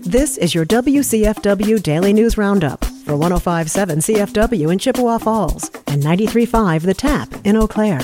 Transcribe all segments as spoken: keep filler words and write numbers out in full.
This is your W C F W Daily News Roundup for one oh five point seven C F W in Chippewa Falls and ninety-three point five The Tap in Eau Claire.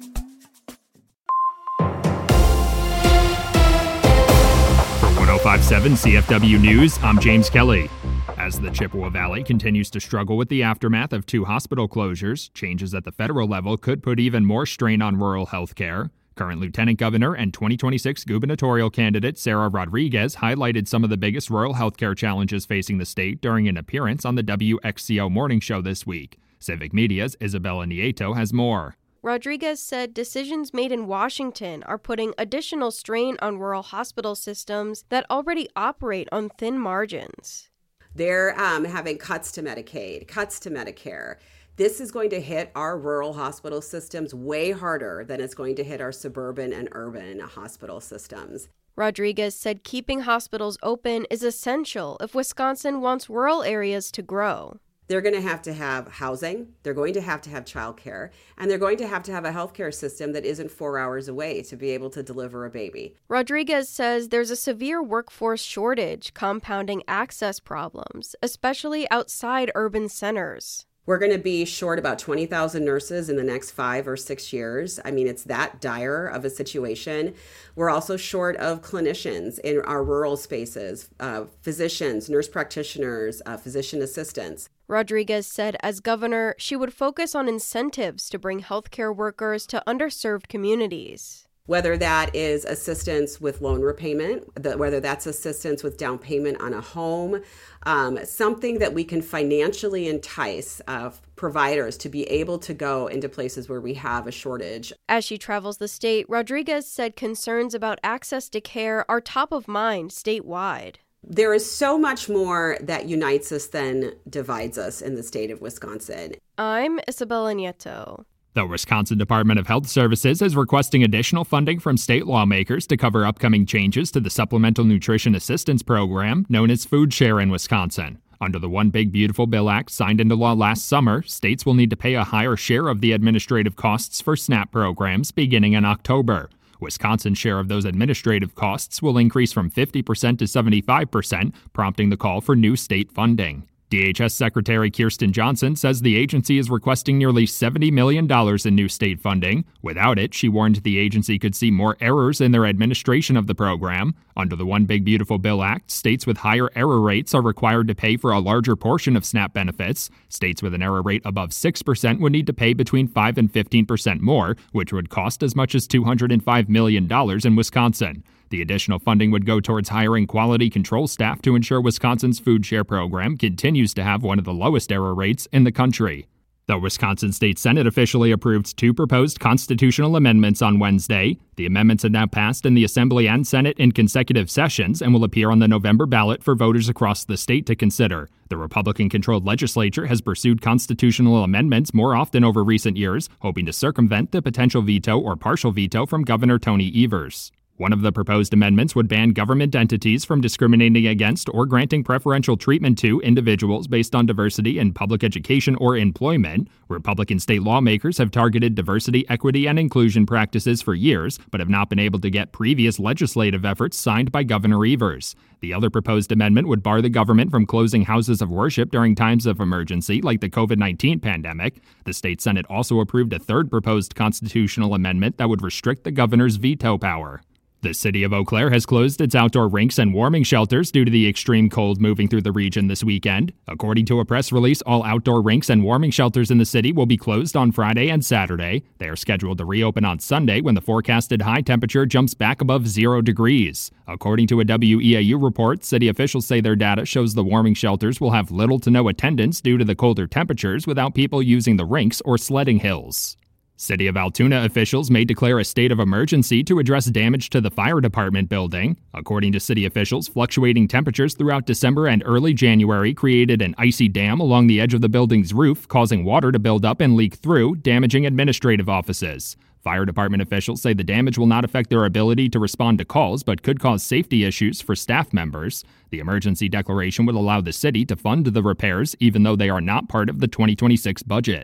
For one oh five point seven C F W News, I'm James Kelly. As the Chippewa Valley continues to struggle with the aftermath of two hospital closures, changes at the federal level could put even more strain on rural health care. Current Lieutenant Governor and twenty twenty-six gubernatorial candidate Sarah Rodriguez highlighted some of the biggest rural healthcare challenges facing the state during an appearance on the W X C O Morning Show this week. Civic Media's Isabella Nieto has more. Rodriguez said decisions made in Washington are putting additional strain on rural hospital systems that already operate on thin margins. They're um, having cuts to Medicaid, cuts to Medicare. This is going to hit our rural hospital systems way harder than it's going to hit our suburban and urban hospital systems. Rodriguez said keeping hospitals open is essential if Wisconsin wants rural areas to grow. They're going to have to have housing, they're going to have to have childcare, and they're going to have to have a healthcare system that isn't four hours away to be able to deliver a baby. Rodriguez says there's a severe workforce shortage compounding access problems, especially outside urban centers. We're going to be short about twenty thousand nurses in the next five or six years. I mean, it's that dire of a situation. We're also short of clinicians in our rural spaces, uh, physicians, nurse practitioners, uh, physician assistants. Rodriguez said as governor, she would focus on incentives to bring healthcare workers to underserved communities. Whether that is assistance with loan repayment, whether that's assistance with down payment on a home, um, something that we can financially entice uh, providers to be able to go into places where we have a shortage. As she travels the state, Rodriguez said concerns about access to care are top of mind statewide. There is so much more that unites us than divides us in the state of Wisconsin. I'm Isabella Nieto. The Wisconsin Department of Health Services is requesting additional funding from state lawmakers to cover upcoming changes to the Supplemental Nutrition Assistance Program, known as Food Share in Wisconsin. Under the One Big Beautiful Bill Act signed into law last summer, states will need to pay a higher share of the administrative costs for SNAP programs beginning in October. Wisconsin's share of those administrative costs will increase from fifty percent to seventy-five percent, prompting the call for new state funding. D H S Secretary Kirsten Johnson says the agency is requesting nearly seventy million dollars in new state funding. Without it, she warned the agency could see more errors in their administration of the program. Under the One Big Beautiful Bill Act, states with higher error rates are required to pay for a larger portion of SNAP benefits. States with an error rate above six percent would need to pay between five and fifteen percent more, which would cost as much as two hundred five million dollars in Wisconsin. The additional funding would go towards hiring quality control staff to ensure Wisconsin's Food Share program continues to have one of the lowest error rates in the country. The Wisconsin State Senate officially approved two proposed constitutional amendments on Wednesday. The amendments have now passed in the Assembly and Senate in consecutive sessions and will appear on the November ballot for voters across the state to consider. The Republican-controlled legislature has pursued constitutional amendments more often over recent years, hoping to circumvent the potential veto or partial veto from Governor Tony Evers. One of the proposed amendments would ban government entities from discriminating against or granting preferential treatment to individuals based on diversity in public education or employment. Republican state lawmakers have targeted diversity, equity, and inclusion practices for years, but have not been able to get previous legislative efforts signed by Governor Evers. The other proposed amendment would bar the government from closing houses of worship during times of emergency, like the covid nineteen pandemic. The state Senate also approved a third proposed constitutional amendment that would restrict the governor's veto power. The city of Eau Claire has closed its outdoor rinks and warming shelters due to the extreme cold moving through the region this weekend. According to a press release, all outdoor rinks and warming shelters in the city will be closed on Friday and Saturday. They are scheduled to reopen on Sunday when the forecasted high temperature jumps back above zero degrees. According to a W E A U report, city officials say their data shows the warming shelters will have little to no attendance due to the colder temperatures without people using the rinks or sledding hills. City of Altoona officials may declare a state of emergency to address damage to the fire department building. According to city officials, fluctuating temperatures throughout December and early January created an icy dam along the edge of the building's roof, causing water to build up and leak through, damaging administrative offices. Fire department officials say the damage will not affect their ability to respond to calls, but could cause safety issues for staff members. The emergency declaration would allow the city to fund the repairs, even though they are not part of the twenty twenty-six budget.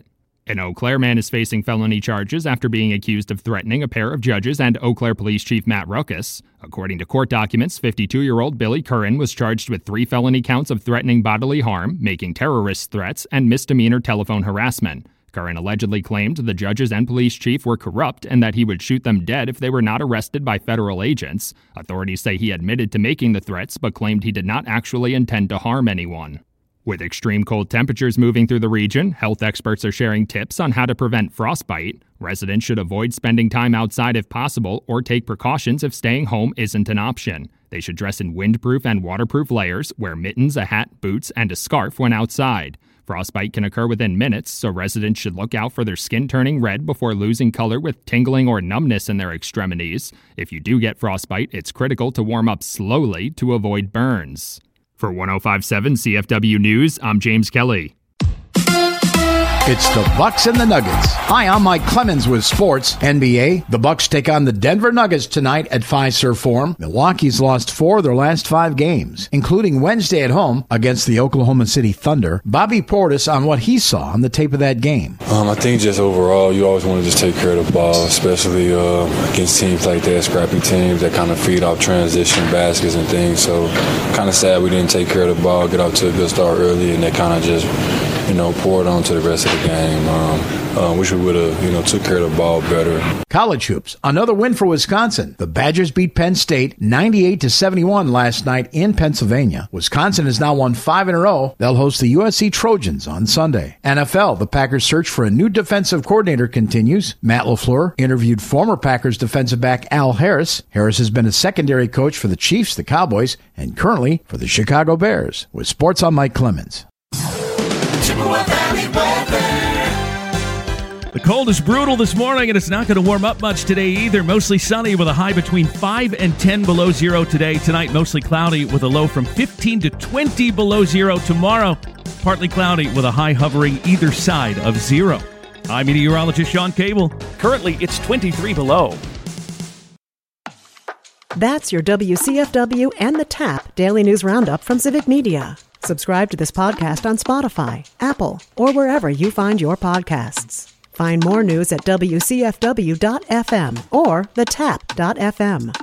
An Eau Claire man is facing felony charges after being accused of threatening a pair of judges and Eau Claire Police Chief Matt Ruckus. According to court documents, fifty-two-year-old Billy Curran was charged with three felony counts of threatening bodily harm, making terrorist threats, and misdemeanor telephone harassment. Curran allegedly claimed the judges and police chief were corrupt and that he would shoot them dead if they were not arrested by federal agents. Authorities say he admitted to making the threats but claimed he did not actually intend to harm anyone. With extreme cold temperatures moving through the region, health experts are sharing tips on how to prevent frostbite. Residents should avoid spending time outside if possible or take precautions if staying home isn't an option. They should dress in windproof and waterproof layers, wear mittens, a hat, boots, and a scarf when outside. Frostbite can occur within minutes, so residents should look out for their skin turning red before losing color with tingling or numbness in their extremities. If you do get frostbite, it's critical to warm up slowly to avoid burns. For one oh five point seven C F W News, I'm James Kelly. It's the Bucks and the Nuggets. Hi, I'm Mike Clemens with sports. N B A, the Bucks take on the Denver Nuggets tonight at Fiserv Forum. Milwaukee's lost four of their last five games, including Wednesday at home against the Oklahoma City Thunder. Bobby Portis on what he saw on the tape of that game. Um, I think just overall, you always want to just take care of the ball, especially uh, against teams like that, scrappy teams that kind of feed off transition baskets and things. So kind of sad we didn't take care of the ball, get off to a good start early, and they kind of just, you know, poured on to the rest of the game. Um, uh, wish we would have, you know, took care of the ball better. College hoops, another win for Wisconsin. The Badgers beat Penn State ninety-eight to seventy-one last night in Pennsylvania. Wisconsin has now won five in a row. They'll host the U S C Trojans on Sunday. N F L, the Packers' search for a new defensive coordinator continues. Matt LaFleur interviewed former Packers defensive back Al Harris. Harris has been a secondary coach for the Chiefs, the Cowboys, and currently for the Chicago Bears. With sports, I'm Mike Clemens. The cold is brutal this morning, and it's not going to warm up much today either. Mostly sunny with a high between five and ten below zero today. Tonight, mostly cloudy with a low from fifteen to twenty below zero. Tomorrow, partly cloudy with a high hovering either side of zero. I'm meteorologist Sean Cable. Currently, it's twenty-three below. That's your W C F W and the TAP Daily News Roundup from Civic Media. Subscribe to this podcast on Spotify, Apple, or wherever you find your podcasts. Find more news at W C F W dot F M or the tap dot F M.